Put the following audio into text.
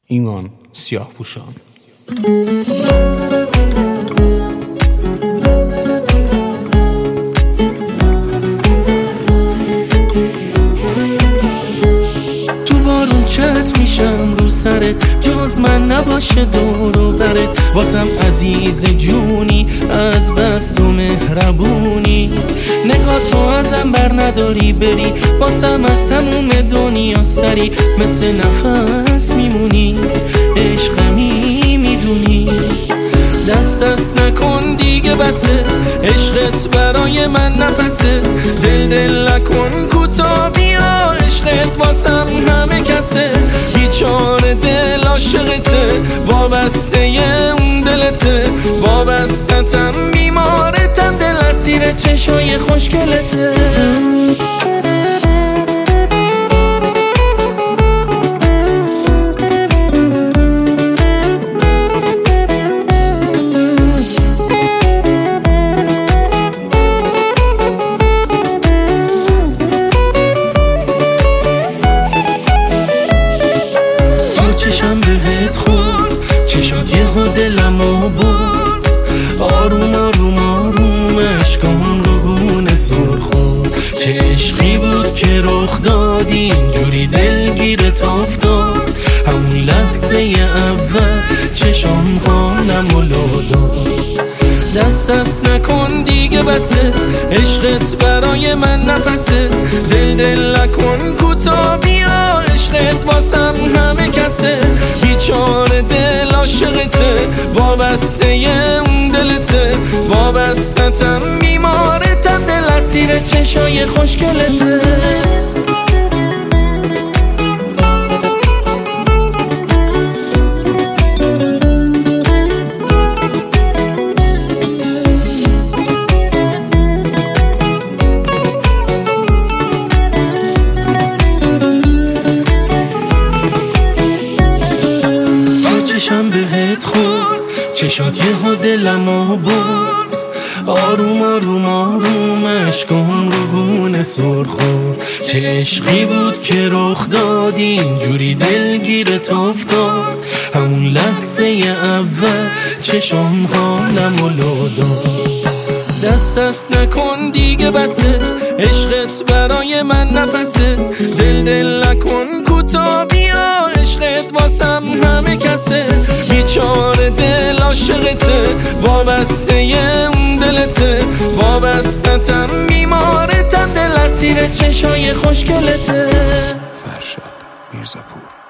ایمان سیاه‌پوشان. تو بارون چت میشم رو سرت، جز من نباشه دور و برت. واسم عزیز جونی، از بس تو مهربونی. نگاه تو ازم بر نداری بری، واسم از تموم دنیا سری. مثل نفس میمونی، عشقمی میدونی. دست نکن دیگه بسه، عشقت برای من نفسه. دل نکن کوتا بیا، عشقت واسم همه کسه. بیچاره دل عاشقته، وابسته اون دلته. وابستتم بیمارتم، دل اسیر چشای خوشگلته. چشم بهت خورد، چشات یهو دلمو برد. آروم آروم آروم اشکام رو گونه سر خورد. چه عشقی بود که رخ دادی، اینجوری دلگیرت افتاد. همون لحظه اول چشام حالمو لو داد. دست نکن دیگه بسه، عشقت برای من نفسه. دل نکن کوتا بیا، عشقت واسم همه کسه. بیچاره دل عاشقته، وابسته اون دلته. وابستتم بیمارتم، دل اسیر چشای خوشگلته. چشم بهت خورد، چشات یهو دلمو برد. آروم آروم آروم اشکام رو گونه سر خورد. چه عشقی بود که رخ دادی، اینجوری دلگیرت افتاد. همون لحظه اول چشام حالمو لو داد. دست نکن دیگه بسه، عشقت برای من نفسه. دل نکن کوتا بیا، عشقت واسم همه کسه. بیچاره دل عاشقته، وابسته اون دلته. وابستتم بیمارتم، دل اسیر چشای خوشگلته. فرشاد میرزاپور.